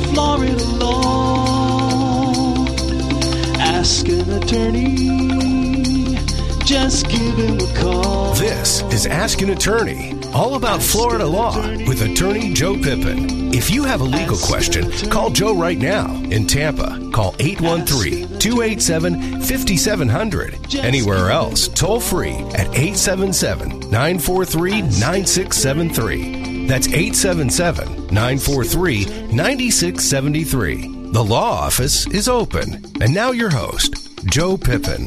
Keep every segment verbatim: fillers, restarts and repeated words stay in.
Florida law. Ask an attorney. Just give him a call. This is Ask an Attorney, all about Florida law with attorney Joe Pippin. If you have a legal question, call Joe right now. In Tampa, call eight one three, two eight seven, five seven zero zero. Anywhere else, toll free at eight seven seven, nine four three, nine six seven three. That's eight seven seven, nine four three, nine six seven three. The law office is open. And now your host, Joe Pippin.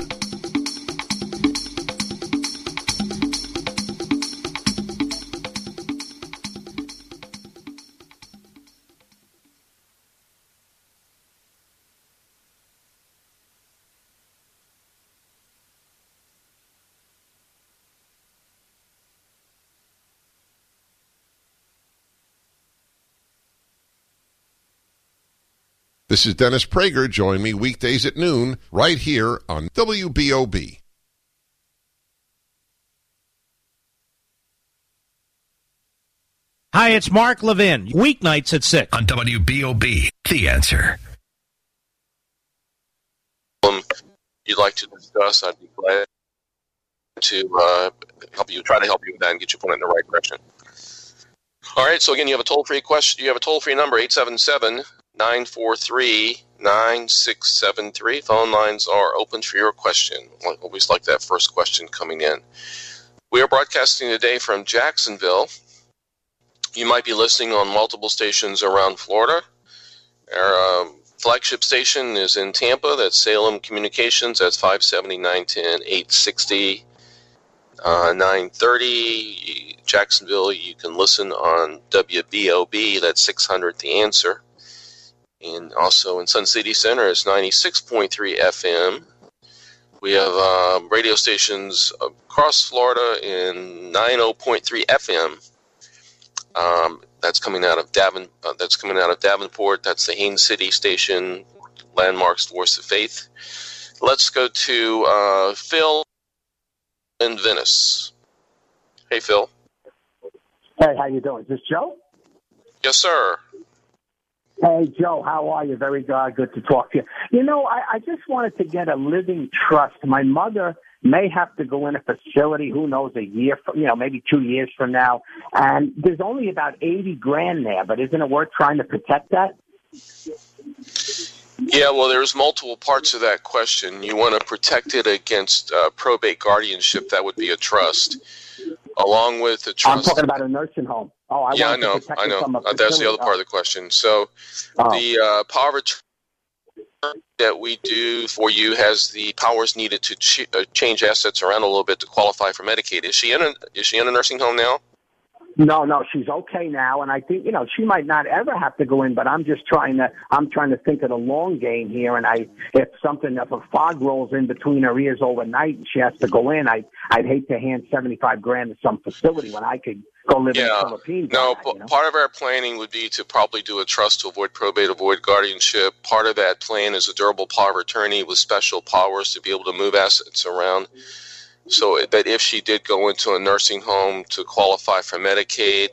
This is Dennis Prager. Join me weekdays at noon right here on W B O B. Hi, it's Mark Levin. Weeknights at six. On W B O B, The Answer. Um, you'd like to discuss, I'd be glad to uh, help you, try to help you with that and get you pointed in the right direction. All right, so again, you have a toll-free question. You have a toll-free number, eight seven seven, nine four three, nine six seven three. Phone lines are open for your question. I always like that first question coming in. We are broadcasting today from Jacksonville. You might be listening on multiple stations around Florida. Our um, flagship station is in Tampa. That's Salem Communications. That's five seventy, nine ten, eight sixty, uh, nine thirty. Jacksonville, you can listen on W B O B. That's six hundred The Answer. And also in Sun City Center, it's ninety-six point three F M. We have uh, radio stations across Florida in ninety point three F M. Um, that's coming out of Davin. Uh, that's coming out of Davenport. That's the Haines City station, Landmarks Voice of Faith. Let's go to uh, Phil in Venice. Hey, Phil. Hey, how you doing? Is this Joe? Yes, sir. Hey, Joe, how are you? Very uh, good to talk to you. You know, I, I just wanted to get a living trust. My mother may have to go in a facility, who knows, a year, from, you know, maybe two years from now. And there's only about eighty grand there, but isn't it worth trying to protect that? Yeah, well, there's multiple parts of that question. You want to protect it against uh, probate guardianship. That would be a trust. Along with the trust. I'm talking about a nursing home. Oh, I yeah, I know. I know. Uh, that's the other part of the question. So oh. the uh, power of attorney that we do for you has the powers needed to ch- uh, change assets around a little bit to qualify for Medicaid. Is she in a Is she in a nursing home now? No, no, she's okay now, and I think, you know, she might not ever have to go in, but I'm just trying to, I'm trying to think of the long game here, and I, if something, if a fog rolls in between her ears overnight and she has to go in, I, I'd hate to hand seventy-five grand to some facility when I could go live yeah. in the Philippines. No, that, you know? Part of our planning would be to probably do a trust to avoid probate, avoid guardianship. Part of that plan is a durable power of attorney with special powers to be able to move assets around. So that if she did go into a nursing home to qualify for Medicaid,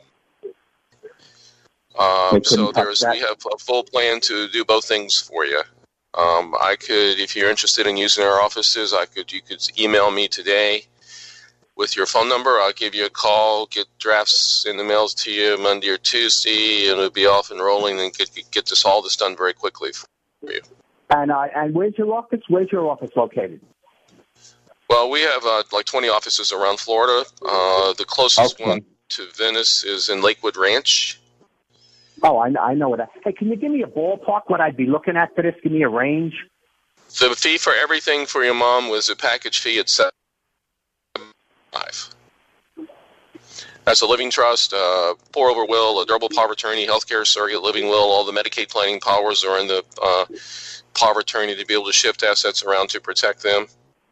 um, so there's we have a full plan to do both things for you. Um, I could, if you're interested in using our offices, I could. You could email me today with your phone number. I'll give you a call, get drafts in the mails to you Monday or Tuesday, and it'll be off and rolling, and get get this all this done very quickly for you. And uh, and where's your office? Where's your office located? Well, we have uh, like twenty offices around Florida. Uh, the closest okay. one to Venice is in Lakewood Ranch. Oh, I, I know what that. Hey, can you give me a ballpark what I'd be looking at for this? Give me a range. The fee for everything for your mom was a package fee at seven five. That's a living trust, uh, pour-over will, a durable power of attorney, healthcare surrogate living will. All the Medicaid planning powers are in the uh, power of attorney to be able to shift assets around to protect them.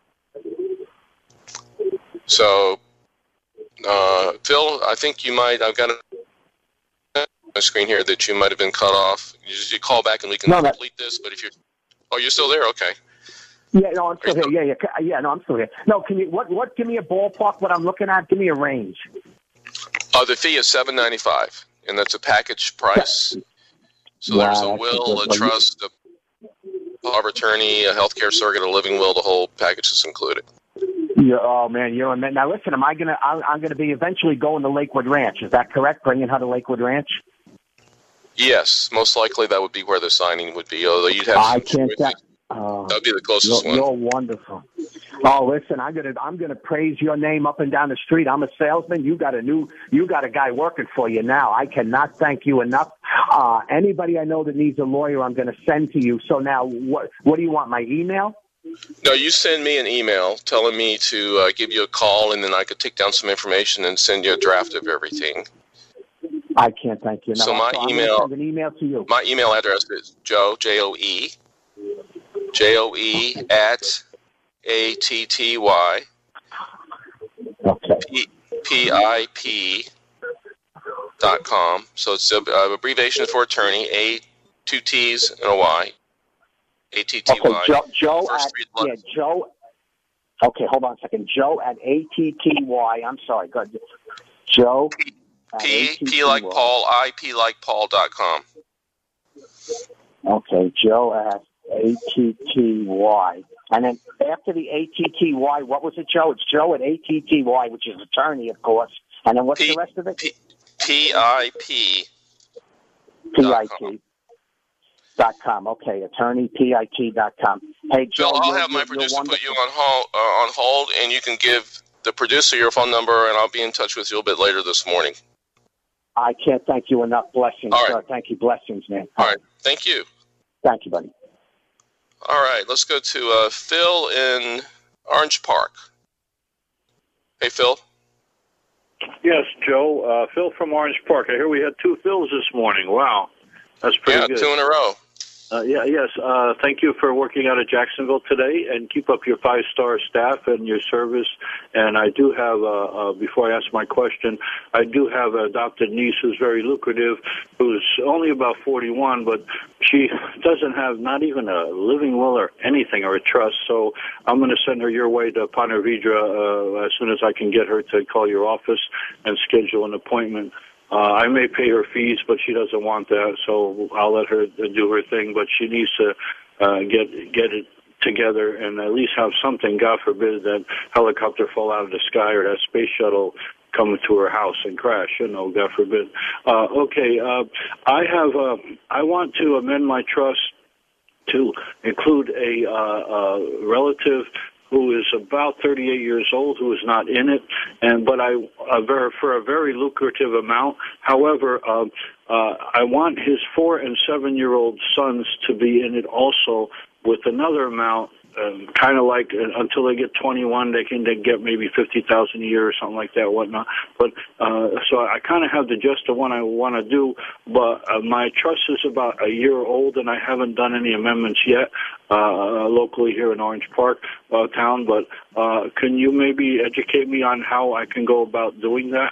So, uh, Phil, I think you might, I've got a screen here that you might have been cut off. You, you call back and we can no, complete that, this, but if you're, oh, you're still there? Okay. Yeah, no, I'm still here. Still? Yeah, yeah, yeah, no, I'm still here. No, can you, what, what, give me a ballpark, what I'm looking at, give me a range. Uh, the fee is seven ninety-five, and that's a package price. So Wow, there's a that's will, a a good- trust, a power of attorney, a healthcare surrogate, a living will. The whole package is included. Yeah, oh man, you're a man. Now listen, am I gonna? I'm, I'm gonna be eventually going to Lakewood Ranch. Is that correct? Bringing her to Lakewood Ranch? Yes, most likely that would be where the signing would be. Although you'd have I some can't. choices. That, uh, That would be the closest you're, one. you're wonderful. Oh, listen, I'm gonna I'm gonna praise your name up and down the street. I'm a salesman. You got a new you got a guy working for you now. I cannot thank you enough. Uh, anybody I know that needs a lawyer, I'm gonna send to you. So now, what what do you want? My email? No, you send me an email telling me to uh, give you a call, and then I could take down some information and send you a draft of everything. I can't thank you enough. So my I'm gonna email- send an email to you. My email address is Joe, J O E, J O E at A T T Y, Okay. P, P I P dot com. So it's a, uh, abbreviation for attorney, A, two T's and a Y, A T T Y. Okay, Joe, Joe First at, three yeah, letters. Joe. Okay, hold on a second. Joe at A T T Y. I'm sorry. Go ahead. Joe. at P, A T T Y. P like Paul, I, P like Paul dot com. Okay, Joe at A T T Y. And then after the A T T Y, what was it, Joe? It's Joe at A T T Y, which is attorney, of course. And then what's P- the rest of it? P, P I P. P I T dot com. Okay, attorney P I T dot com. Hey, Joe, Bill, I'll you're, have my you're, producer you're put you wonderful. on hold, uh, on hold, and you can give the producer your phone number, and I'll be in touch with you a bit later this morning. I can't thank you enough. Blessings, All right. sir. Thank you. Blessings, man. All right. Thank you. Thank you, buddy. All right. Let's go to uh, Phil in Orange Park. Hey, Phil. Yes, Joe. Uh, Phil from Orange Park. I hear we had two Phils this morning. Wow. That's pretty Yeah, good. two in a row. Uh, yeah, yes. Uh, thank you for working out of Jacksonville today, and keep up your five-star staff and your service. And I do have, uh, uh, before I ask my question, I do have an adopted niece who's very lucrative, who's only about forty-one, but she doesn't have not even a living will or anything or a trust. So I'm going to send her your way to Ponte Vedra uh, as soon as I can get her to call your office and schedule an appointment. Uh, I may pay her fees, but she doesn't want that, so I'll let her do her thing. But she needs to uh, get get it together and at least have something. God forbid that helicopter fall out of the sky or that space shuttle come to her house and crash. You know, God forbid. Uh, okay, uh, I have. Uh, I want to amend my trust to include a uh, uh, relative who is about thirty-eight years old, who is not in it, and but I uh, ver- for a very lucrative amount. However, uh, uh, I want his four and seven-year-old sons to be in it also, with another amount, um, kind of like uh, until they get twenty-one, they can they get maybe fifty thousand a year or something like that, whatnot. But uh, so I kind of have the gist of what I want to do, but uh, my trust is about a year old, and I haven't done any amendments yet. Uh, locally here in Orange Park uh, town, but uh, can you maybe educate me on how I can go about doing that?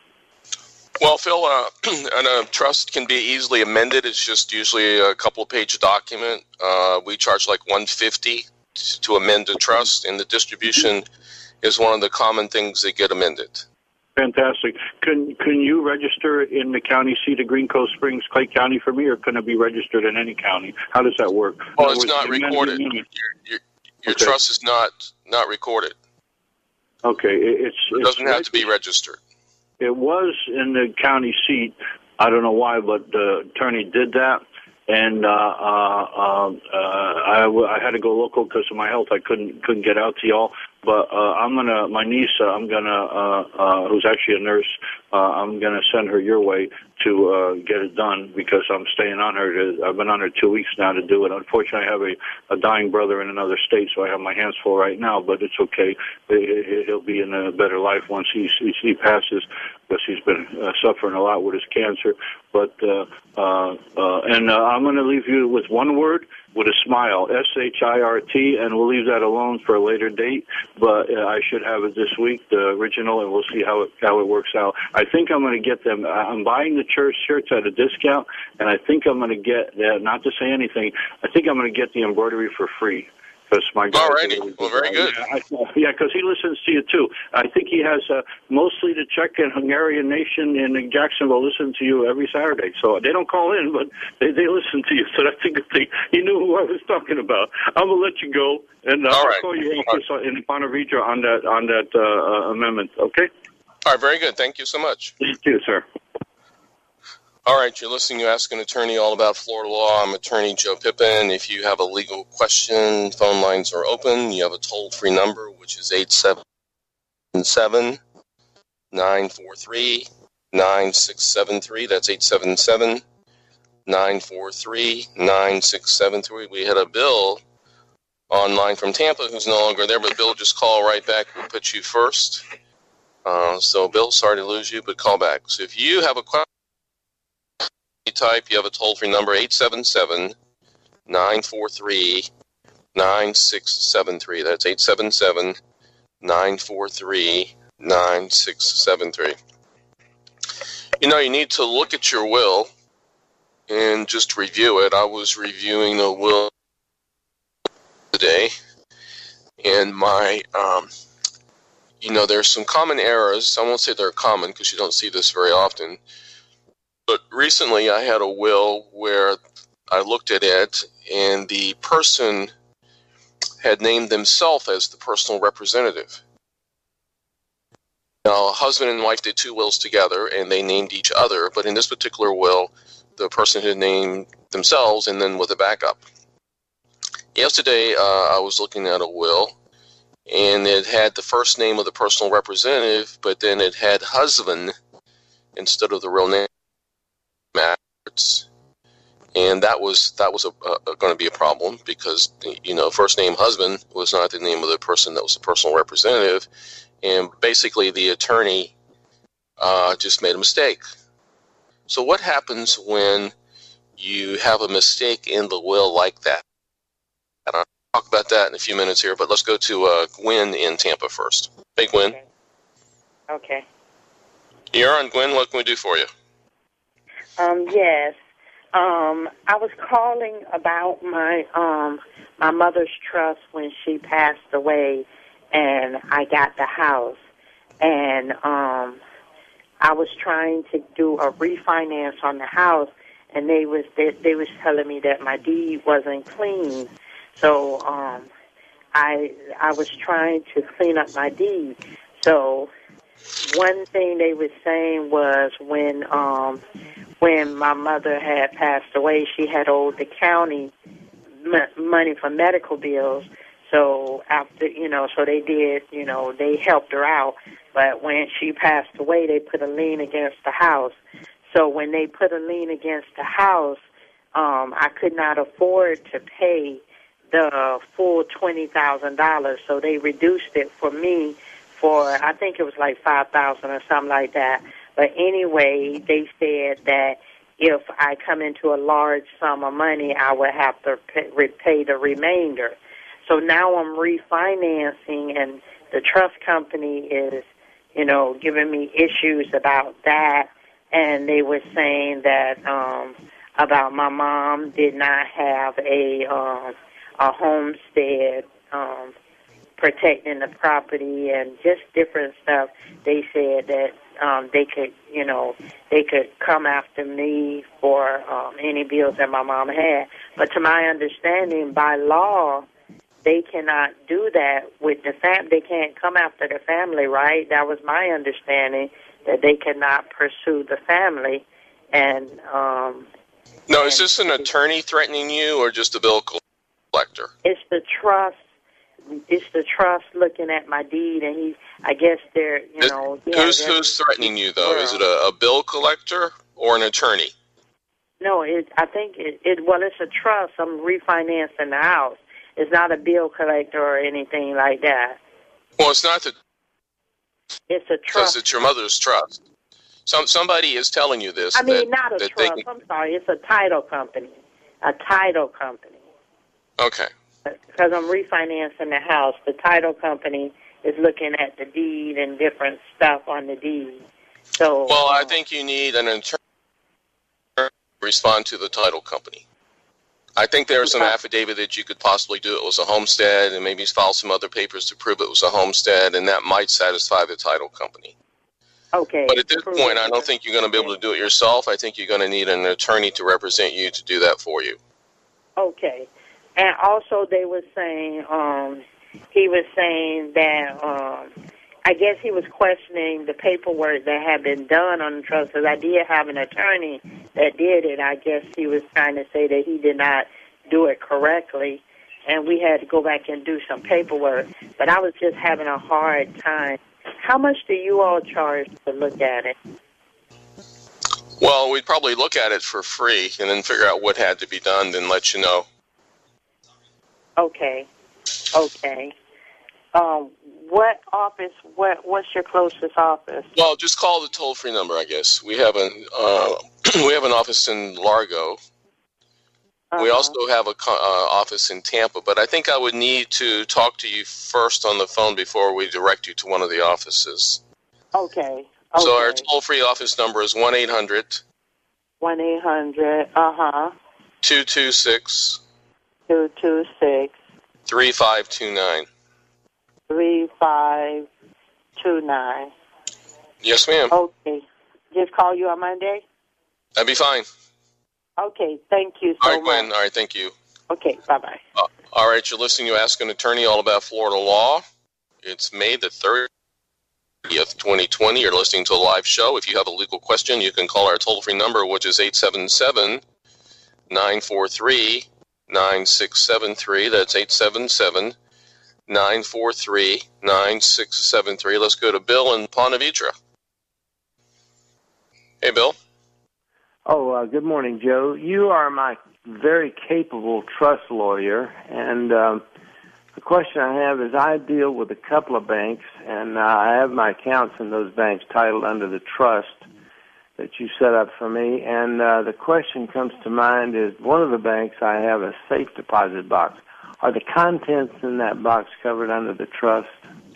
Well, Phil, uh, and a trust can be easily amended. It's just usually a couple-page document. Uh, we charge like one hundred fifty dollars to amend a trust, and the distribution is one of the common things that get amended. Fantastic. Can can you register it in the county seat of Green Cove Springs, Clay County for me, or can it be registered in any county? How does that work? Well, In it's other not words, recorded. amending- Your, your, your Okay. trust is not not recorded. Okay, it, it's It it's doesn't have to be registered. It was in the county seat. I don't know why, but the attorney did that. And uh, uh, uh, I, w- I had to go local because of my health. I couldn't couldn't get out to y'all. But uh, I'm gonna my niece. Uh, I'm gonna uh, uh, who's actually a nurse. Uh, I'm gonna send her your way to uh, get it done because I'm staying on her. To, I've been on her two weeks now to do it. Unfortunately, I have a, a dying brother in another state, so I have my hands full right now. But it's okay. He'll be in a better life once he he passes, because he's been uh, suffering a lot with his cancer. But uh, uh, uh, and uh, I'm going to leave you with one word, with a smile, S H I R T, and we'll leave that alone for a later date. But uh, I should have it this week, the original, and we'll see how it how it works out. I think I'm going to get them. I'm buying the church shirts at a discount, and I think I'm going to get, uh, not to say anything, I think I'm going to get the embroidery for free. because my guy. All righty. Well, very good. Yeah, because he listens to you too. I think he has uh, mostly the Czech and Hungarian nation in Jacksonville listen to you every Saturday. So they don't call in, but they, they listen to you. So I think they, he knew who I was talking about. I'm gonna let you go, and uh, I'll right. call you after in Ponte Vedra on that on that uh, amendment. Okay. All right. Very good. Thank you so much. Thank you, sir. All right, you're listening to Ask an Attorney all about Florida law. I'm Attorney Joe Pippin. If you have a legal question, phone lines are open. You have a toll-free number, which is eight seven seven, nine four three, nine six seven three. That's eight seven seven, nine four three, nine six seven three. We had a Bill online from Tampa who's no longer there, but Bill, just call right back. We'll put you first. Uh, so, Bill, sorry to lose you, but call back. So if you have a question, type, you have a toll-free number, eight seven seven, nine four three, nine six seven three. That's eight seven seven, nine four three, nine six seven three. You know, you need to look at your will and just review it. I was reviewing the will today, and my, um, you know, there's some common errors. I won't say they're common because you don't see this very often. But recently I had a will where I looked at it and the person had named themselves as the personal representative. Now, a husband and wife did two wills together and they named each other, but in this particular will, the person had named themselves and then with a backup. Yesterday uh, I was looking at a will and it had the first name of the personal representative, but then it had husband instead of the real name. And that was that was a, a, going to be a problem because, you know, first name husband was not the name of the person that was the personal representative, and basically the attorney uh, just made a mistake. So what happens when you have a mistake in the will like that? And I'll talk about that in a few minutes here, but let's go to uh, Gwen in Tampa first. Hey, Gwen. Okay. okay. You're on, Gwen. What can we do for you? Um, yes. Um, I was calling about my um, my mother's trust when she passed away, and I got the house. And um, I was trying to do a refinance on the house, and they was they, they was telling me that my deed wasn't clean. So um, I I was trying to clean up my deed. So one thing they were saying was when um, when my mother had passed away, she had owed the county m- money for medical bills. So after, you know, so they did, you know, they helped her out. But when she passed away, they put a lien against the house. So when they put a lien against the house, um, I could not afford to pay the full twenty thousand dollars. So they reduced it for me for, I think it was like five thousand dollars or something like that. But anyway, they said that if I come into a large sum of money, I would have to pay, repay the remainder. So now I'm refinancing, and the trust company is, you know, giving me issues about that. And they were saying that um, about my mom did not have a um, a homestead um, protecting the property and just different stuff. They said that um, they could, you know, they could come after me for um, any bills that my mom had. But to my understanding, by law, they cannot do that with the fam. They can't come after the family, right? That was my understanding, that they cannot pursue the family. And um, no, and is this an attorney threatening you, or just a bill collector? It's the trust. It's the trust looking at my deed, and he. I guess they're, you it, know. Yeah, who's who's threatening you though? Is it a, a bill collector or an attorney? No, it. I think it, it. Well, it's a trust. I'm refinancing the house. It's not a bill collector or anything like that. Well, it's not the. It's a trust. Because it's your mother's trust. Some somebody is telling you this. I mean, that, not a that trust. Can... I'm sorry. It's a title company. A title company. Okay. Because I'm refinancing the house. The title company is looking at the deed and different stuff on the deed. So. Well, um, I think you need an attorney to respond to the title company. I think there's some affidavit that you could possibly do. It was a homestead, and maybe file some other papers to prove it was a homestead, and that might satisfy the title company. Okay. But at this point, I don't think you're going to be able to do it yourself. I think you're going to need an attorney to represent you to do that for you. Okay. And also they were saying, um, he was saying that, um, I guess he was questioning the paperwork that had been done on the trust, because I did have an attorney that did it. I guess he was trying to say that he did not do it correctly, and we had to go back and do some paperwork. But I was just having a hard time. How much do you all charge to look at it? Well, we'd probably look at it for free and then figure out what had to be done, then let you know. Okay. Okay. Um, what office, what, what's your closest office? Well, just call the toll-free number, I guess. We have an, uh, we have an office in Largo. Uh-huh. We also have an uh, office in Tampa, but I think I would need to talk to you first on the phone before we direct you to one of the offices. Okay. Okay. So our toll-free office number is one eight hundred one eight hundred, uh-huh. two two six two two six three five two nine three five two nine. Yes, ma'am. Okay. Just call you on Monday? That'd be fine. Okay, thank you so all right, much. Gwen. All right, thank you. Okay, bye-bye. Uh, all right, you're listening to Ask an Attorney all about Florida law. It's May the thirtieth, twenty twenty. You're listening to a live show. If you have a legal question, you can call our toll-free number, which is eight seven seven, nine four three, nine six seven three. That's eight seven seven, nine four three, nine six seven three. Let's go to Bill in Ponte Vedra. Hey, Bill. Oh, uh, good morning, Joe. You are my very capable trust lawyer, and um, the question I have is I deal with a couple of banks, and uh, I have my accounts in those banks titled under the trust that you set up for me, and uh, the question comes to mind is one of the banks I have a safe deposit box. Are the contents in that box covered under the trust?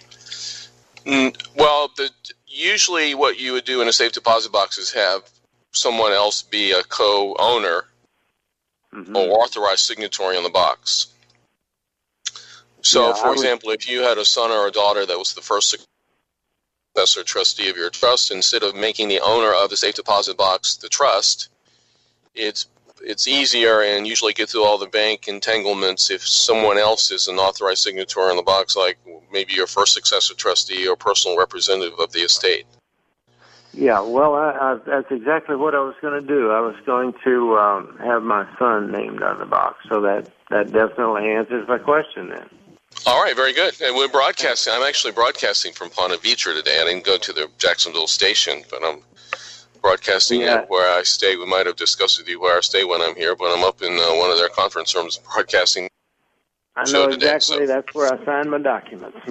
Mm, well, the, usually what you would do in a safe deposit box is have someone else be a co-owner mm-hmm. or authorized signatory on the box. So, yeah, for example, if you had a son or a daughter that was the first successor trustee of your trust, instead of making the owner of the safe deposit box the trust, it's it's easier and usually get through all the bank entanglements if someone else is an authorized signatory on the box, like maybe your first successor trustee or personal representative of the estate. Yeah, well, I, I, that's exactly what I was going to do. I was going to um, have my son named on the box, so that, that definitely answers my question then. All right, very good. And we're broadcasting. I'm actually broadcasting from Ponte Vedra today. I didn't go to the Jacksonville station, but I'm broadcasting yeah. at where I stay. We might have discussed with you where I stay when I'm here, but I'm up in uh, one of their conference rooms broadcasting. I know today, exactly. So. That's where I signed my documents.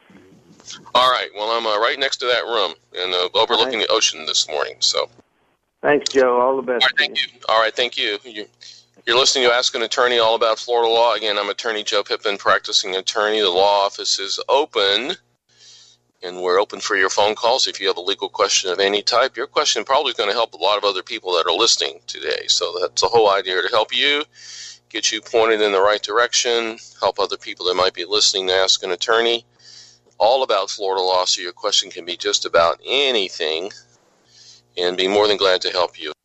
All right. Well, I'm uh, right next to that room and uh, overlooking right. the ocean this morning. So, thanks, Joe. All the best. All right. Thank you. All right. Thank you. you. You're listening to Ask an Attorney all about Florida law. Again, I'm Attorney Joe Pippin, practicing attorney. The law office is open, and we're open for your phone calls. If you have a legal question of any type, your question probably is going to help a lot of other people that are listening today. So that's the whole idea, to help you, get you pointed in the right direction, help other people that might be listening to Ask an Attorney. All about Florida law, so your question can be just about anything, and be more than glad to help you.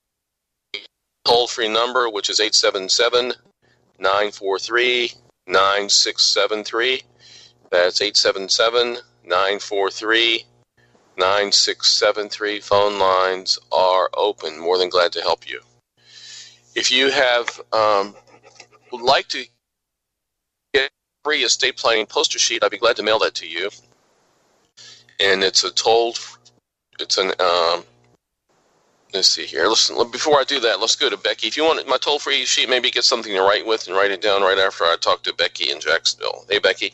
Toll-free number, which is eight seven seven, nine four three, nine six seven three. That's eight seven seven, nine four three, nine six seven three. Phone lines are open. More than glad to help you. If you have um, would like to get free estate planning poster sheet, I'd be glad to mail that to you. And it's a told, it's an, um, let's see here. Listen, before I do that, let's go to Becky. If you want my toll-free sheet, maybe get something to write with and write it down right after I talk to Becky in Jacksonville. Hey, Becky.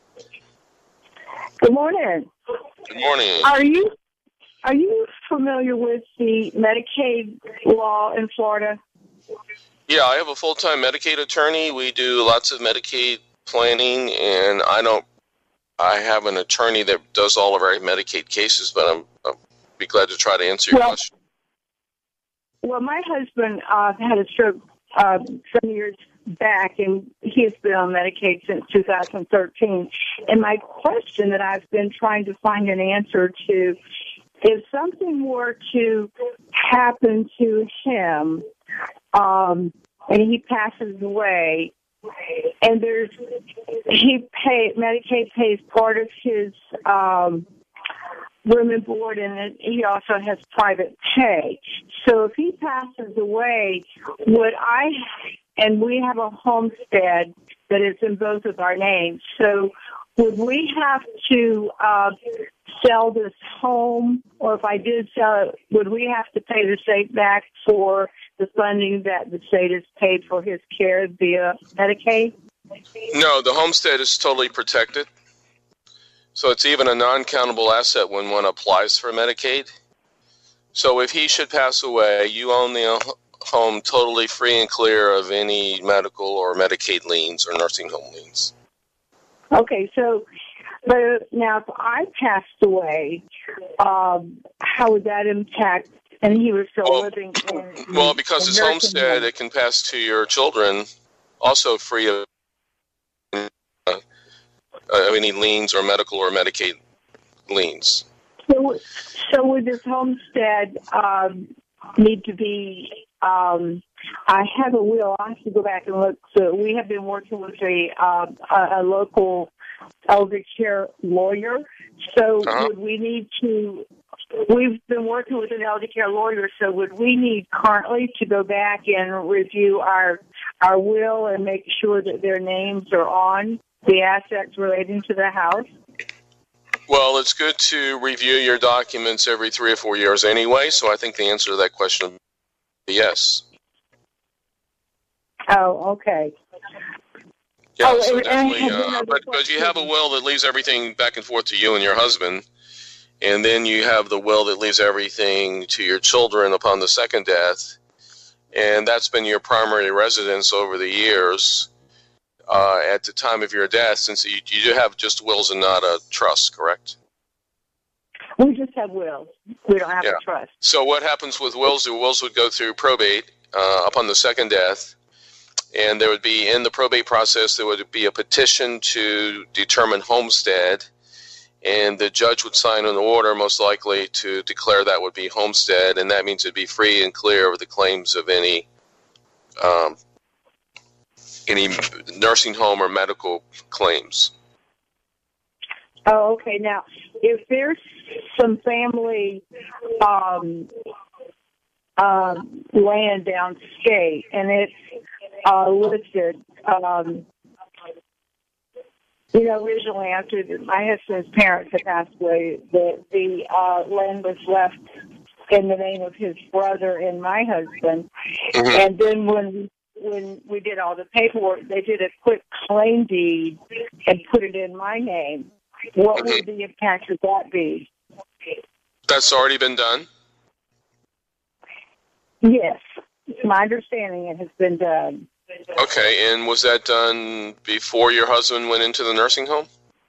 Good morning. Good morning. Are you, are you familiar with the Medicaid law in Florida? Yeah, I have a full-time Medicaid attorney. We do lots of Medicaid planning, and I don't. I have an attorney that does all of our Medicaid cases, but I'm, I'll be glad to try to answer your well, question. Well, my husband uh, had a stroke uh, some years back, and he has been on Medicaid since two thousand thirteen. And my question that I've been trying to find an answer to, if something were to happen to him, um, and he passes away, and there's he pay Medicaid pays part of his um, room and board, and he also has private pay. So if he passes away, would I? And we have a homestead that is in both of our names. So would we have to uh, sell this home, or if I did sell it, would we have to pay the state back for the funding that the state has paid for his care via Medicaid? No, the homestead is totally protected. So it's even a non-countable asset when one applies for Medicaid. So if he should pass away, you own the home totally free and clear of any medical or Medicaid liens or nursing home liens. Okay, so but now if I passed away, um, how would that impact? And he was still well, living in. Well, because in it's homestead, it can pass to your children, also free of uh, any liens or medical or Medicaid liens. So, so would this homestead um, need to be? Um, I have a will. I have to go back and look. So we have been working with a uh, a, a local elder care lawyer. So uh-huh. would we need to? We've been working with an elder care lawyer. So would we need currently to go back and review our our will and make sure that their names are on the assets relating to the house? Well, it's good to review your documents every three or four years anyway. So I think the answer to that question. Yes. Oh, okay. Yeah, oh, so and, definitely. and Uh, but because you have a will that leaves everything back and forth to you and your husband, and then you have the will that leaves everything to your children upon the second death, and that's been your primary residence over the years uh, at the time of your death, since you, you do have just wills and not a trust, correct? We just have wills. We don't have yeah. a trust. So what happens with wills? The wills would go through probate uh, upon the second death, and there would be, in the probate process, there would be a petition to determine homestead, and the judge would sign an order, most likely, to declare that would be homestead, and that means it'd be free and clear of the claims of any um, any nursing home or medical claims. Oh, okay. Now, if there's some family um, um, land downstate, and it's uh, listed, um, you know, originally after the, my husband's parents had passed away, the, the uh, land was left in the name of his brother and my husband. Mm-hmm. And then when we when we did all the paperwork, they did a quick claim deed and put it in my name. What would the impact of that be? That's already been done? Yes. It's my understanding it has been done. Okay, and was that done before your husband went into the nursing home?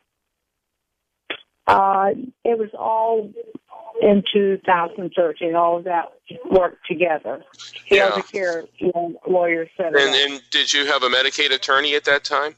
Uh, it was all in two thousand thirteen. All of that worked together. The yeah. elder care lawyer said and, it. And did you have a Medicaid attorney at that time?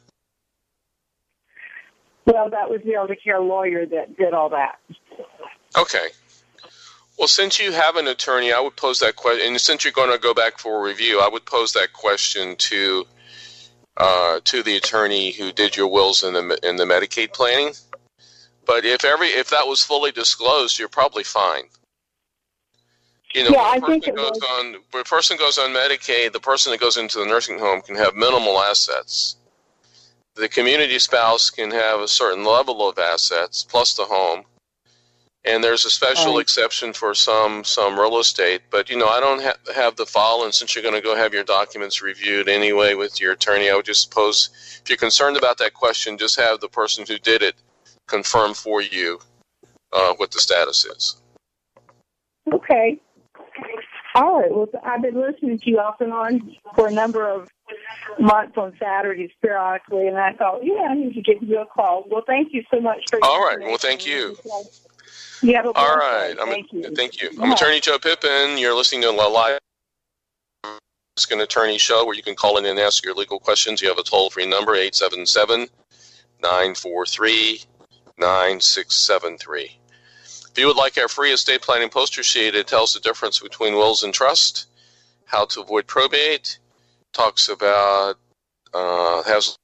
Well, that was the elder care lawyer that did all that. Okay. Well, since you have an attorney, I would pose that question, and since you're going to go back for a review, I would pose that question to uh, to the attorney who did your wills in the in the Medicaid planning. But if every if that was fully disclosed, you're probably fine. You know, yeah, when a I think person it goes was. on when a person goes on Medicaid, the person that goes into the nursing home can have minimal assets. The community spouse can have a certain level of assets plus the home. And there's a special right. exception for some some real estate. But, you know, I don't ha- have the file, and since you're going to go have your documents reviewed anyway with your attorney, I would just pose, if you're concerned about that question, just have the person who did it confirm for you uh, what the status is. Okay. All right. Well, I've been listening to you off and on for a number of months on Saturdays periodically, and I thought, yeah, I need to give you a call. Well, thank you so much for your All right. Well, thank you. You have a All right. I'm thank a, you. Thank you. Yeah. I'm Attorney Joe Pippin. You're listening to La Live. Ask an Attorney show where you can call in and ask your legal questions. You have a toll-free number, eight seven seven, nine four three, nine six seven three. If you would like our free estate planning poster sheet, it tells the difference between wills and trust, how to avoid probate, talks about, uh, has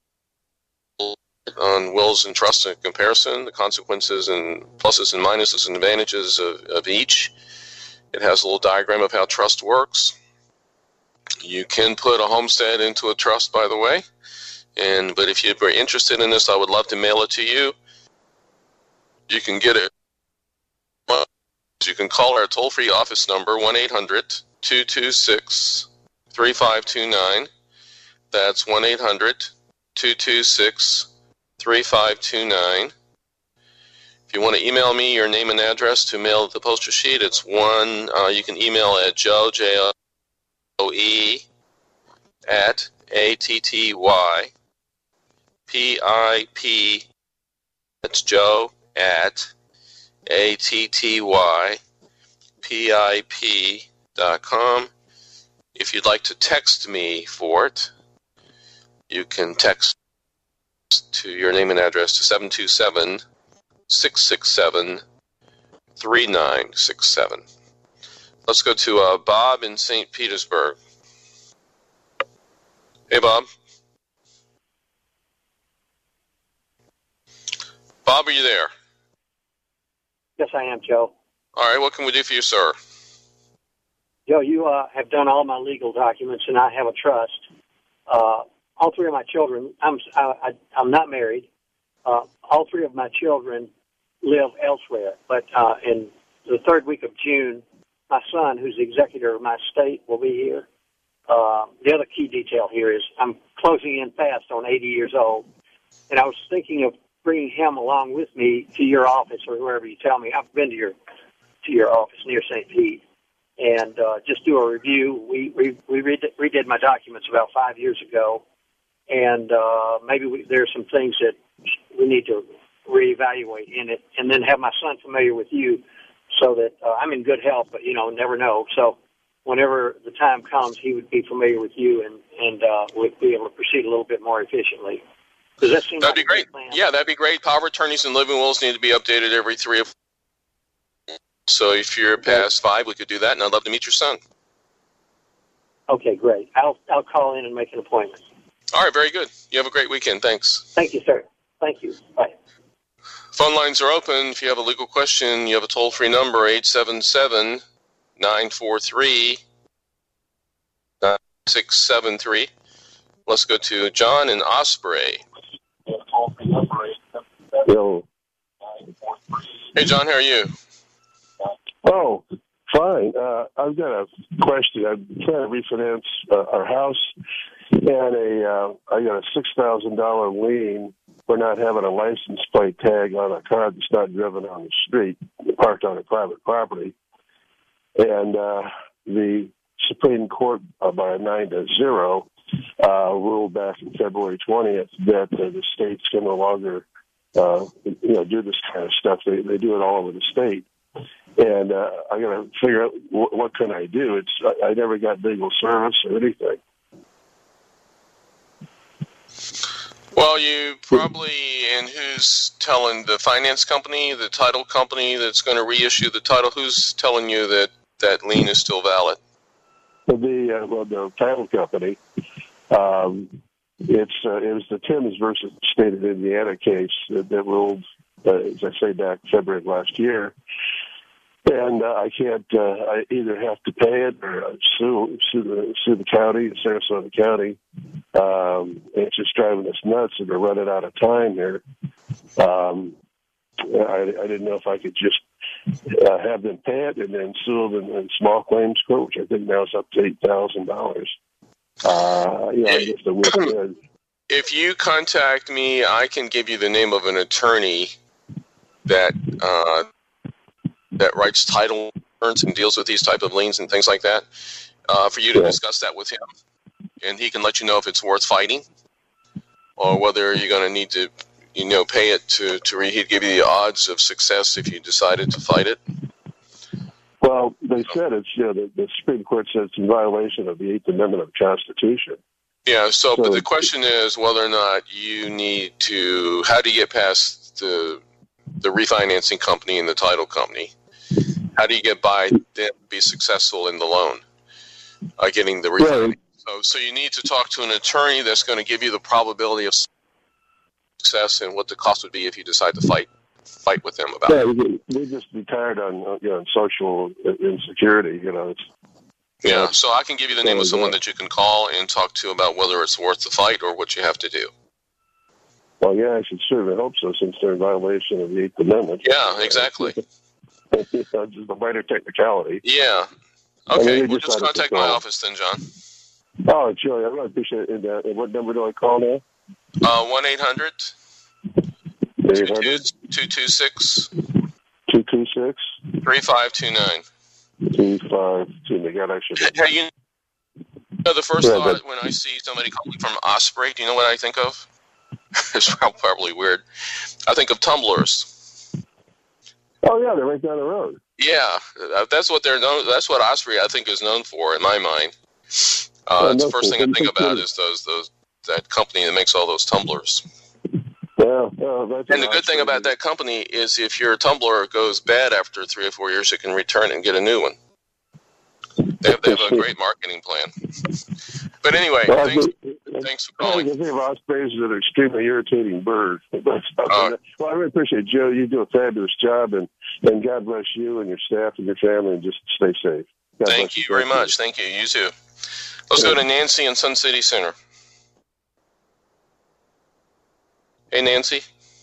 on wills and trust in comparison, the consequences and pluses and minuses and advantages of, of each. It has a little diagram of how trust works. You can put a homestead into a trust, by the way. And but if you're very interested in this, I would love to mail it to you. You can get it. You can call our toll-free office number, one eight hundred, two two six, three five two nine. That's one eight hundred, two two six, three five two nine. If you want to email me your name and address to mail the poster sheet, it's one, uh, you can email at joe, J O E, at A T T Y, P I P, that's Joe, at A T T Y, P I P dot com. If you'd like to text me for it, you can text to your name and address to seven two seven, six six seven, three nine six seven. Let's go to uh, Bob in Saint Petersburg. Hey, Bob. Bob, are you there? Yes, I am, Joe. All right, what can we do for you, sir? Joe, you uh, have done all my legal documents, and I have a trust. Uh, all three of my children, I'm I, I, I'm not married. Uh, all three of my children live elsewhere, but uh, in the third week of June, my son, who's the executor of my estate, will be here. Uh, the other key detail here is I'm closing in fast on eighty years old, and I was thinking of bringing him along with me to your office or wherever you tell me. I've been to your to your office near Saint Pete, and uh, just do a review. We we, we redid, redid my documents about five years ago, and uh, maybe we, there are some things that we need to reevaluate in it, and then have my son familiar with you, so that uh, I'm in good health, but you know, never know. So whenever the time comes, he would be familiar with you, and and uh, would be able to proceed a little bit more efficiently. Does that seem that'd like be great? Yeah, that'd be great. Power of attorneys and living wills need to be updated every three or four. So if you're past five, we could do that, and I'd love to meet your son. Okay, great. I'll I'll call in and make an appointment. All right, very good. You have a great weekend. Thanks. Thank you, sir. Thank you. Bye. Phone lines are open. If you have a legal question, you have a toll-free number, eight seven seven, nine four three, nine six seven three. Let's go to John in Osprey. Yo. Hey, John, how are you? Oh, fine. Uh, I've got a question. I'm trying to refinance uh, our house, and a uh, I got a six thousand dollar lien for not having a license plate tag on a car that's not driven on the street, parked on a private property. And uh, the Supreme Court, uh, by a nine to zero, uh, ruled back in February twentieth that uh, the states can no longer, uh, you know, do this kind of stuff. They they do it all over the state. And uh, I got to figure out w- what can I do. It's I, I never got legal service or anything. Well, you probably, and who's telling the finance company, the title company that's going to reissue the title? Who's telling you that that lien is still valid? The uh, well, the title company. Um, it's uh, it was the Timms versus the state of Indiana case that, that ruled, uh, as I say, back February of last year. And uh, I can't. Uh, I either have to pay it or uh, sue sue the, sue the county, Sarasota County. Um, it's just driving us nuts, and we're running out of time here. Um, I, I didn't know if I could just uh, have them pay it and then sue them in, in small claims court, which I think now is up to eight thousand dollars. Uh, yeah, I guess the win. If you contact me, I can give you the name of an attorney that. Uh, that writes title insurance and deals with these type of liens and things like that, uh, for you to discuss that with him. And he can let you know if it's worth fighting or whether you're going to need to, you know, pay it to, to re- he'd give you the odds of success if you decided to fight it. Well, they said it's, you know, the, the Supreme Court says it's in violation of the Eighth Amendment of the Constitution. Yeah, so, so but the question is whether or not you need to, how do you get past the the refinancing company and the title company? How do you get by then be successful in the loan, uh, getting the refinancing? Right. So, so you need to talk to an attorney that's going to give you the probability of success and what the cost would be if you decide to fight fight with them about yeah, it. We just be tired on, you know, social insecurity, you know. It's, yeah, so I can give you the name of someone that you can call and talk to about whether it's worth the fight or what you have to do. Well, yeah, I should certainly hope so, since they're in violation of the Eighth Amendment. Yeah, exactly. You know, just a minor technicality. Yeah. Okay, I mean, well, just contact my office then, John. Oh, sure. I really appreciate it. And what number do I call now? Uh, one eight hundred two two six two two six three five two nine two five two nine. God, I should. Hey, you know, the first yeah, thought but... when I see somebody calling from Osprey, do you know what I think of? It's probably weird. I think of tumblers. Oh yeah, they're right down the road. Yeah, that's what they're known. That's what Osprey, I think, is known for in my mind. Uh, oh, that's no, the first thing I think about is those those that company that makes all those tumblers. Yeah, yeah, that's and the good thing about that company is if your tumbler goes bad after three or four years, you can return it and get a new one. They have, they have a great marketing plan. But anyway, well, thanks, I, thanks for calling. I think ospreys are an extremely irritating bird. Uh, well, I really appreciate it, Joe. You do a fabulous job, and, and God bless you and your staff and your family, and just stay safe. God thank you very much. Thank you. You too. Let's yeah. go to Nancy in Sun City Center. Hey, Nancy.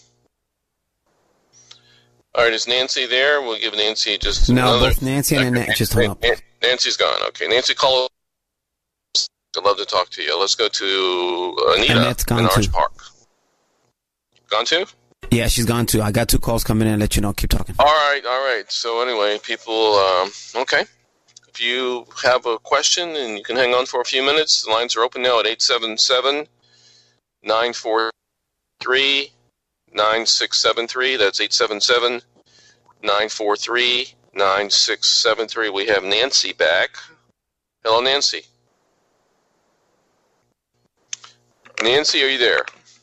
All right, is Nancy there? We'll give Nancy just no, another... both Nancy and Annette just hung up. Nancy's gone. Okay, Nancy, call. I'd love to talk to you. Let's go to Anita Annette's gone in Orange too. Park. Gone too? Yeah, she's gone too. I got two calls coming in and let you know. Keep talking. All right, all right. So anyway, people, um, okay. If you have a question and you can hang on for a few minutes, the lines are open now at eight seven seven, nine four three, nine six seven three. That's eight seven seven, nine four three, nine six seven three. We have Nancy back. Hello, Nancy. Nancy, are you there?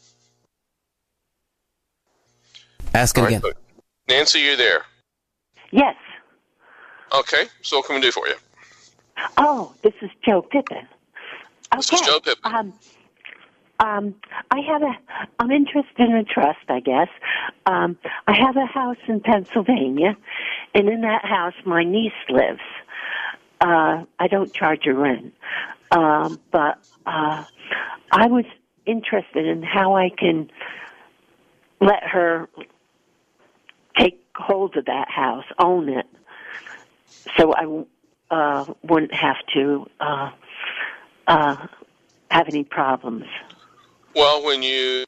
Ask it again. Nancy, are you there? Yes. Okay, so what can we do for you? Oh, this is Joe Pippin. Okay. This is Joe Pippin. Um, um, I have a, I'm interested in a trust, I guess. Um, I have a house in Pennsylvania, and in that house my niece lives. Uh, I don't charge her rent, um, but uh, I was interested in how I can let her take hold of that house, own it, so I uh, wouldn't have to uh, uh, have any problems. Well, when you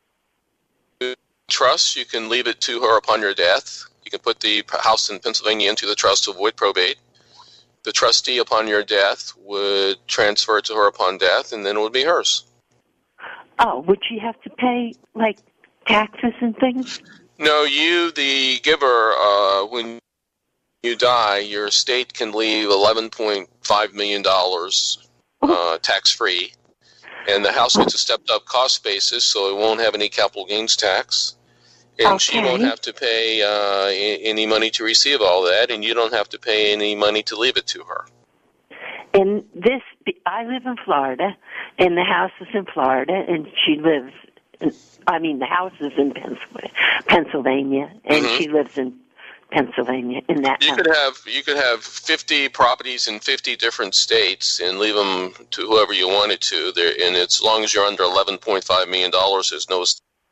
trust, you can leave it to her upon your death. You can put the house in Pennsylvania into the trust to avoid probate. The trustee, upon your death, would transfer it to her upon death, and then it would be hers. Oh, would she have to pay, like, taxes and things? No, you, the giver, uh, when you die, your estate can leave eleven point five million dollars uh, tax-free, and the house gets a stepped-up cost basis, so it won't have any capital gains tax, and okay. She won't have to pay uh, any money to receive all that, and you don't have to pay any money to leave it to her. And this, I live in Florida, and the house is in Florida, and she lives, in, I mean, the house is in Pennsylvania, and mm-hmm. she lives in Pennsylvania in that you house. could have you could have fifty properties in fifty different states and leave them to whoever you wanted to. There, and it's, as long as you're under eleven point five million dollars, there's no.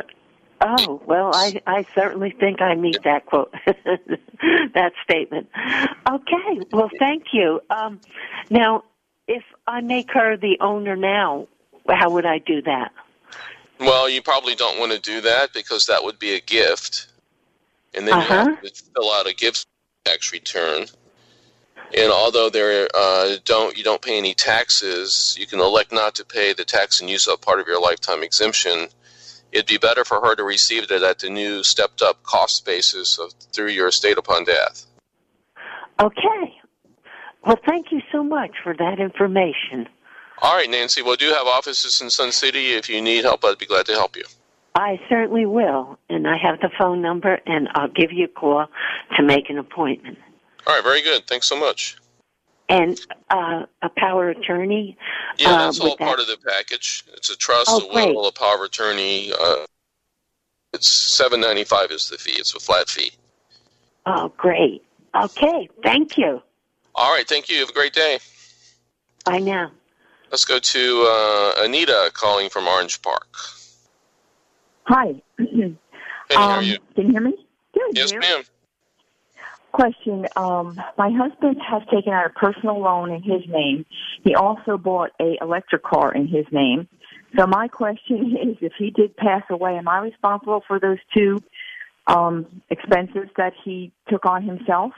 Oh well, I I certainly think I meet that quote, that statement. Okay, well, thank you. Um, now, if I make her the owner now, how would I do that? Well, you probably don't want to do that because that would be a gift. And then uh-huh. you have to fill out a gift tax return. And although there uh, don't you don't pay any taxes, you can elect not to pay the tax and use up part of your lifetime exemption. It'd be better for her to receive it at the new stepped-up cost basis of, through your estate upon death. Okay. Well, thank you so much for that information. All right, Nancy. Well, do have offices in Sun City. If you need help, I'd be glad to help you. I certainly will, and I have the phone number, and I'll give you a call to make an appointment. All right, very good. Thanks so much. And uh, a power of attorney? Yeah, uh, that's all that... part of the package. It's a trust, oh, a great. will, a power of attorney. Uh, it's seven ninety-five is the fee. It's a flat fee. Oh, great. Okay, thank you. All right, thank you. Have a great day. Bye now. Let's go to uh, Anita calling from Orange Park. Hi. Hey, how are um, you? Can you hear me? Good. Yes, you? ma'am. Question. Um, my husband has taken out a personal loan in his name. He also bought a electric car in his name. So my question is, if he did pass away, am I responsible for those two um, expenses that he took on himself?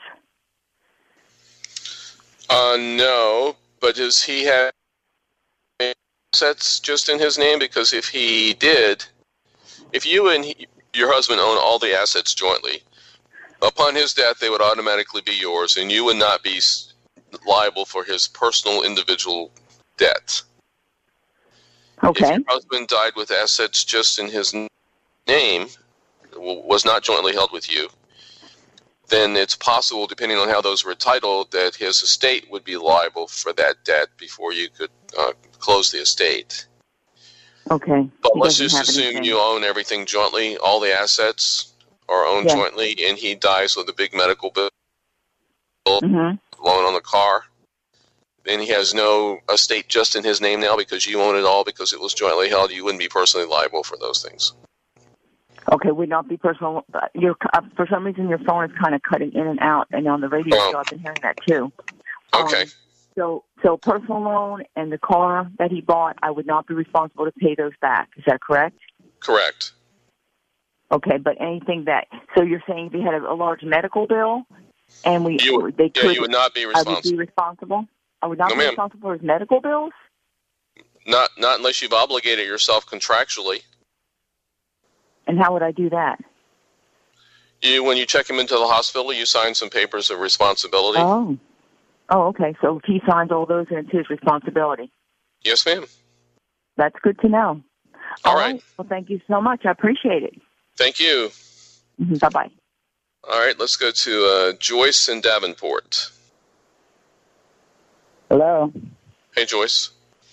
Uh, no, but does he have assets just in his name? Because if he did, if you and he, your husband own all the assets jointly, upon his death, they would automatically be yours, and you would not be liable for his personal individual debt. Okay. If your husband died with assets just in his name, was not jointly held with you, then it's possible, depending on how those were titled, that his estate would be liable for that debt before you could uh, close the estate. Okay. But He let's doesn't just have assume anything. you own everything jointly, all the assets are owned Yeah. jointly, and he dies with a big medical bill, Mm-hmm. loan on the car. Then he has no estate just in his name now because you own it all because it was jointly held. You wouldn't be personally liable for those things. Okay, would not be personal. Uh, you're, uh, for some reason, your phone is kind of cutting in and out, and on the radio Oh. show, I've been hearing that too. Okay. Um, so, so personal loan and the car that he bought, I would not be responsible to pay those back. Is that correct? Correct. Okay, but anything that so you're saying if he had a, a large medical bill, and we You, they yeah, could, you would not be I would be responsible. responsible. I would not No, be ma'am. responsible for his medical bills. Not not unless you've obligated yourself contractually. And how would I do that? You, when you check him into the hospital, you sign some papers of responsibility. Oh, oh, okay. So if he signs all those, and it's his responsibility. Yes, ma'am. That's good to know. All right. Well, thank you so much. I appreciate it. Thank you. Bye bye. All right, let's go to uh, Joyce in Davenport. Hello. Hey, Joyce.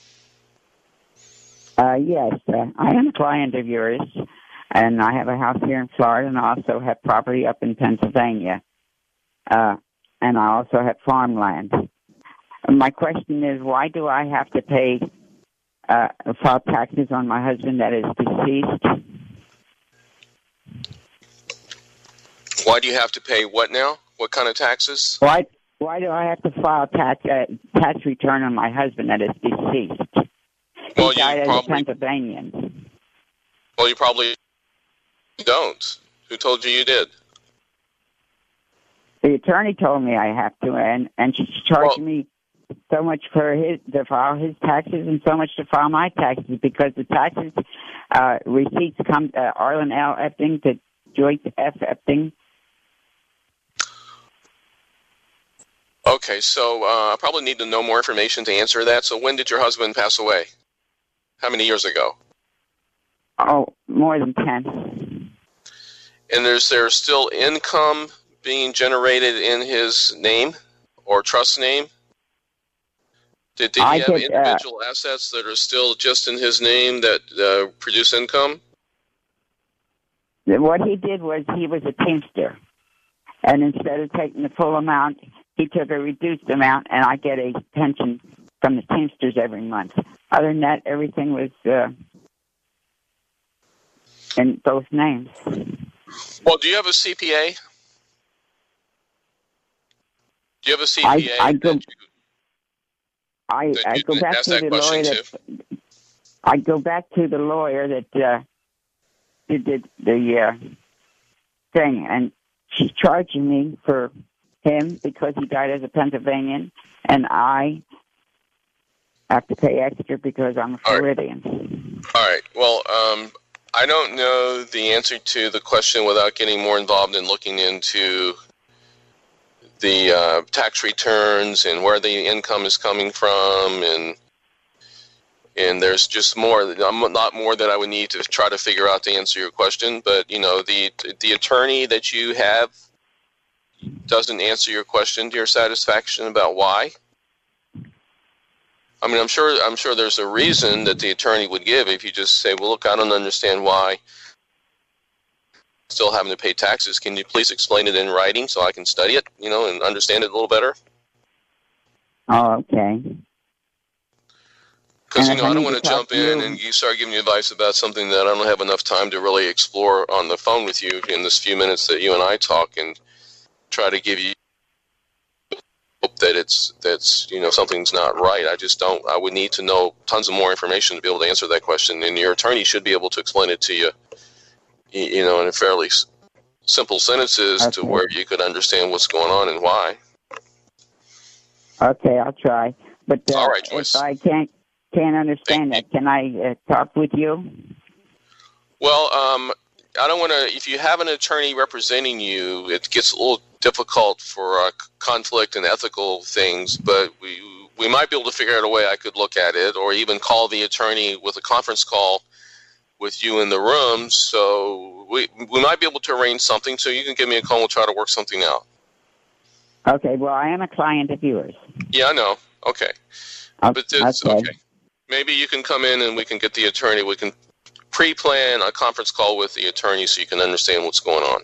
Uh, yes, uh, I am a client of yours, and I have a house here in Florida, and I also have property up in Pennsylvania, uh, and I also have farmland. And my question is, why do I have to pay uh, file taxes on my husband that is deceased? Why do you have to pay what now? What kind of taxes? Why? Why do I have to file tax uh, tax return on my husband that is deceased? He Well, you died as probably- a Pennsylvanian. Well, you probably don't. Who told you you did? The attorney told me I have to, and and she's charging me so much for his to file his taxes and so much to file my taxes because the taxes uh, receipts come to Arlen L. Epting to Joyce F. Epting. Okay, so uh, I probably need to know more information to answer that. So when did your husband pass away? How many years ago? Oh, more than ten. And is there still income being generated in his name or trust name? Did, did he I have get, uh, individual assets that are still just in his name that uh, produce income? What he did was he was a teamster, and instead of taking the full amount, he took a reduced amount, and I get a pension from the teamsters every month. Other than that, everything was uh, in both names. Well, do you have a C P A? Do you have a C P A? I, I go, that you, I, that I you go can back ask to that the question lawyer to? that I go back to the lawyer that uh, did the, the uh, thing, and she's charging me for him because he died as a Pennsylvanian, and I have to pay extra because I'm a Floridian. All right. Well, um, I don't know the answer to the question without getting more involved in looking into the uh, tax returns and where the income is coming from, and and there's just more, not more that I would need to try to figure out to answer your question. But you know, the the attorney that you have doesn't answer your question to your satisfaction about why. I mean, I'm sure I'm sure there's a reason that the attorney would give if you just say, well, look, I don't understand why still having to pay taxes. Can you please explain it in writing so I can study it, you know, and understand it a little better? Oh, okay. Because, you know, I don't want to jump in and you start giving you advice about something that I don't have enough time to really explore on the phone with you in this few minutes that you and I talk, and try to give you hope that it's, that's, you know, something's not right. I just don't, I would need to know tons of more information to be able to answer that question, and your attorney should be able to explain it to you, you know, in fairly simple sentences okay. to where you could understand what's going on and why. Okay, I'll try. But uh, All right, Joyce. If I can't can't understand that, can I uh, talk with you? Well, um, I don't want to. If you have an attorney representing you, it gets a little difficult for uh, conflict and ethical things. But we we might be able to figure out a way I could look at it, or even call the attorney with a conference call with you in the room. So we we might be able to arrange something. So you can give me a call. And we'll try to work something out. Okay. Well, I am a client of yours. Yeah, I know. Okay. Okay. But it's okay. okay. Maybe you can come in and we can get the attorney. We can pre-plan a conference call with the attorney so you can understand what's going on.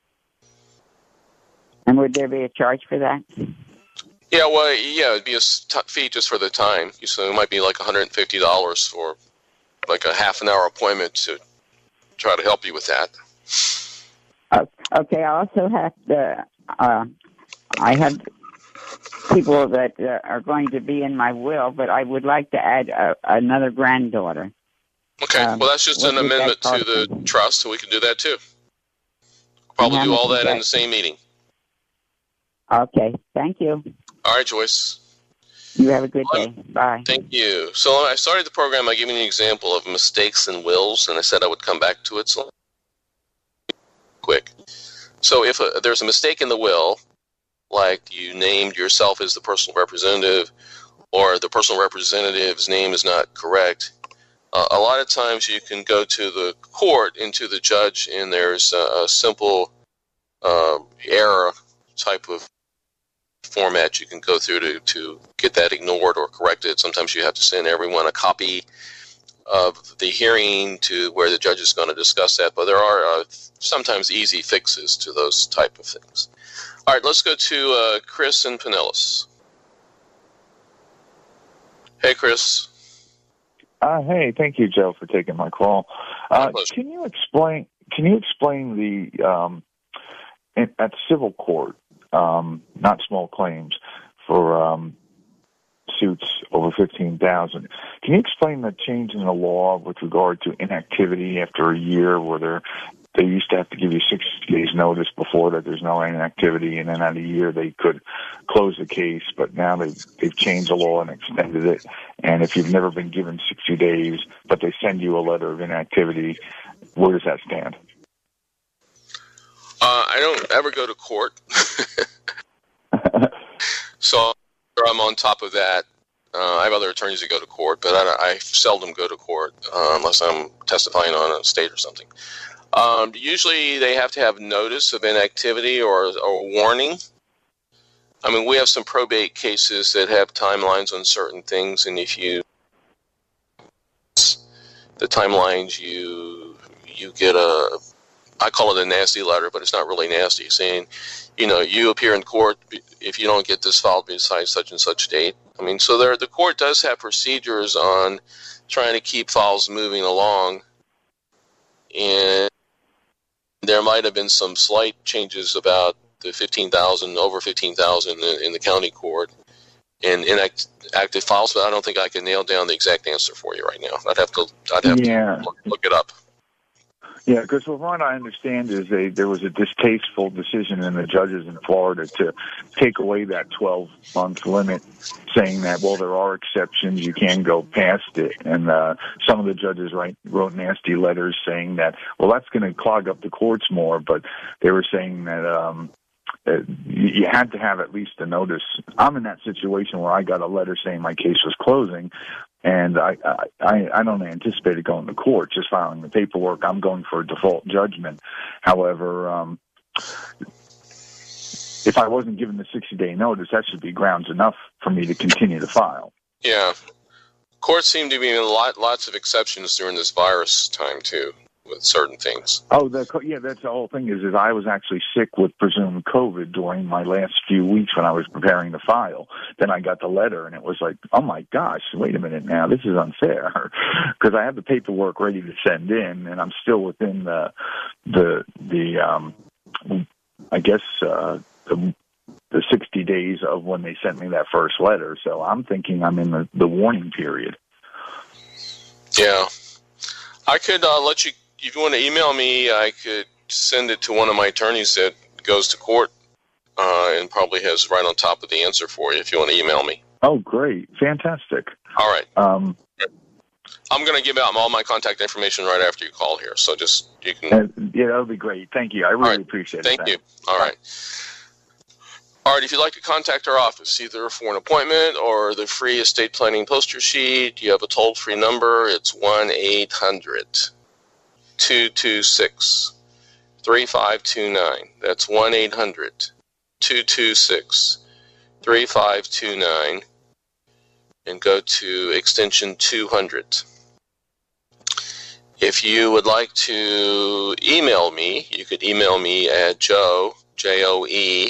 And would there be a charge for that? Yeah, well, yeah, it'd be a t- fee just for the time. So it might be like one hundred fifty dollars for like a half an hour appointment to try to help you with that. Uh, okay, I also have to, uh, I have people that uh, are going to be in my will, but I would like to add uh, another granddaughter. Okay, um, well, that's just an amendment to the trust, so we can do that too. Probably do all that in the same meeting. Okay, thank you. All right, Joyce. You have a good day. Bye. Thank you. So I started the program by giving you an example of mistakes in wills, and I said I would come back to it so quick. So if a, there's a mistake in the will, like you named yourself as the personal representative, or the personal representative's name is not correct, uh, a lot of times you can go to the court and to the judge, and there's a, a simple uh, error type of format you can go through to, to get that ignored or corrected. Sometimes you have to send everyone a copy of the hearing to where the judge is going to discuss that, but there are uh, sometimes easy fixes to those type of things. All right, let's go to uh, Chris and Pinellas. Hey, Chris. Uh, hey, thank you, Joe, for taking my call. Uh, my can you explain? Can you explain the um, in, at civil court, um, not small claims, for um, suits over fifteen thousand? Can you explain the change in the law with regard to inactivity after a year, where they're They used to have to give you sixty days notice before that there's no inactivity, and then at a year they could close the case, but now they've, they've changed the law and extended it. And if you've never been given sixty days, but they send you a letter of inactivity, where does that stand? Uh, I don't ever go to court. So I'm on top of that. Uh, I have other attorneys that go to court, but I, I seldom go to court uh, unless I'm testifying on a state or something. Um, usually they have to have notice of inactivity or, or warning. I mean, we have some probate cases that have timelines on certain things, and if you the timelines, you you get a, I call it a nasty letter, but it's not really nasty, saying, you know, you appear in court if you don't get this filed besides such and such date. I mean, so there, the court does have procedures on trying to keep files moving along, and there might have been some slight changes about the fifteen thousand, over fifteen thousand in, in the county court in inactive files, but I don't think I can nail down the exact answer for you right now. I'd have to, I'd have yeah. to look, look it up. Yeah, because from what I understand is they, there was a distasteful decision in the judges in Florida to take away that twelve-month limit, saying that, well, there are exceptions, you can go past it. And uh, some of the judges write, wrote nasty letters saying that, well, that's going to clog up the courts more. But they were saying that um, uh, you had to have at least a notice. I'm in that situation where I got a letter saying my case was closing, and I I, I don't anticipate going to court, just filing the paperwork. I'm going for a default judgment. However, um, if I wasn't given the sixty-day notice, that should be grounds enough for me to continue to file. Yeah. Courts seem to be in lot, lots of exceptions during this virus time, too, with certain things. Oh, the, yeah, that's the whole thing is, is I was actually sick with presumed COVID during my last few weeks when I was preparing to file. Then I got the letter, and it was like, oh, my gosh, wait a minute now, this is unfair. Because I have the paperwork ready to send in, and I'm still within the, the, the um, I guess, uh, the the sixty days of when they sent me that first letter. So I'm thinking I'm in the, the warning period. Yeah. I could uh, let you, if you want to email me, I could send it to one of my attorneys that goes to court uh, and probably has right on top of the answer for you if you want to email me. Oh, great. Fantastic. All right. Um, I'm going to give out all my contact information right after you call here. So just, you can. Uh, yeah, that would be great. Thank you. I really right. appreciate Thank it. Thank you. All right. All right, if you'd like to contact our office, either for an appointment or the free estate planning poster sheet, you have a toll-free number. It's one eight hundred two two six three five two nine. That's one eight hundred two two six three five two nine. And go to extension two hundred. If you would like to email me, you could email me at Joe, J O E,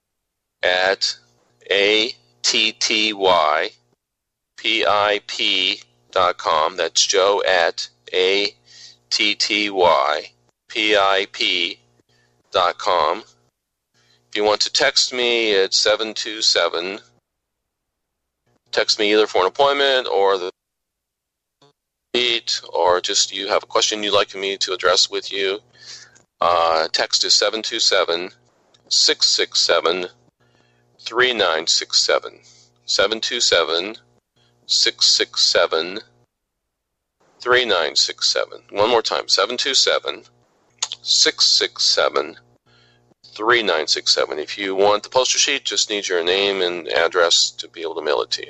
at A T T Y P I P dot com. That's Joe at A T T Y P I P dot com. If you want to text me, it's seven two seven. Text me either for an appointment or the meet, or just you have a question you'd like me to address with you. Uh, text is seven two seven, six six seven, three nine six seven. seven two seven, six six seven, three nine six seven. One more time, seven two seven, six six seven, three nine six seven. If you want the poster sheet, just need your name and address to be able to mail it to you.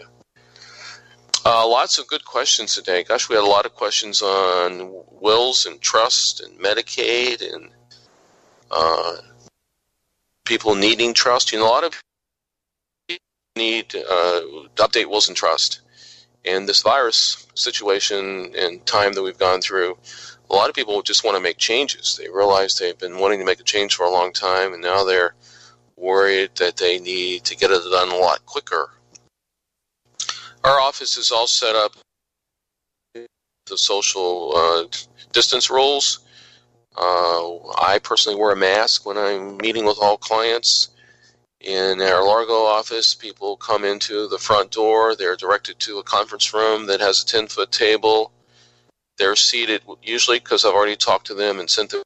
Uh, lots of good questions today. Gosh, we had a lot of questions on wills and trust and Medicaid and uh, people needing trust. You know, a lot of people need uh, to update wills and trust. And this virus situation and time that we've gone through, a lot of people just want to make changes. They realize they've been wanting to make a change for a long time, and now they're worried that they need to get it done a lot quicker. Our office is all set up the social uh, distance rules. Uh, I personally wear a mask when I'm meeting with all clients. In our Largo office, people come into the front door. They're directed to a conference room that has a ten-foot table. They're seated, usually because I've already talked to them and sent them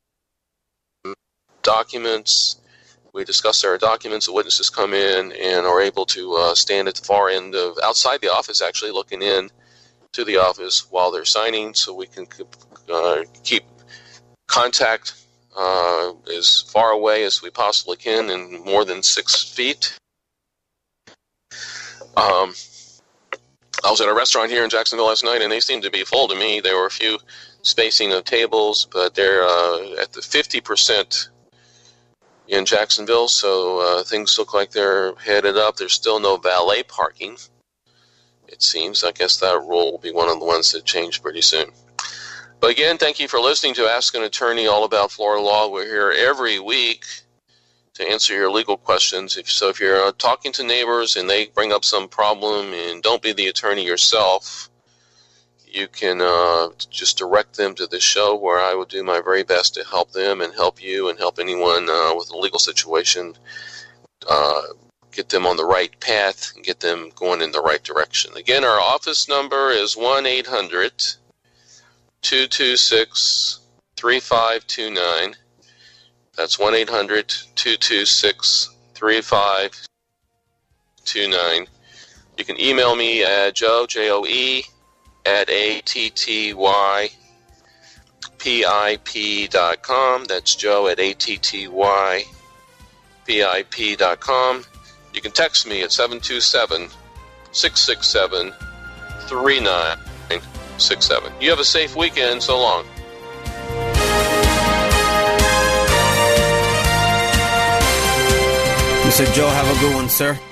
documents. We discuss their documents. The witnesses come in and are able to uh, stand at the far end of, outside the office, actually, looking in to the office while they're signing, so we can uh, keep contact uh, as far away as we possibly can and more than six feet. Um, I was at a restaurant here in Jacksonville last night, and they seemed to be full to me. There were a few spacing of tables, but they're uh, at the fifty percent in Jacksonville, so uh, things look like they're headed up. There's still no valet parking, it seems. I guess that rule will be one of the ones that change pretty soon. But again, thank you for listening to Ask an Attorney All About Florida Law. We're here every week to answer your legal questions. If, so if you're uh, talking to neighbors and they bring up some problem, and don't be the attorney yourself, you can uh, just direct them to this show, where I will do my very best to help them and help you and help anyone uh, with a legal situation, uh, get them on the right path and get them going in the right direction. Again, our office number is one eight hundred two two six three five two nine. That's one eight hundred two two six three five two nine. You can email me at Joe, J O E, at A T T Y P I P dot com. That's Joe at A T T Y P I P dot com. You can text me at seven two seven, six six seven, three nine six seven. You have a safe weekend. So long. Mister Joe, have a good one, sir.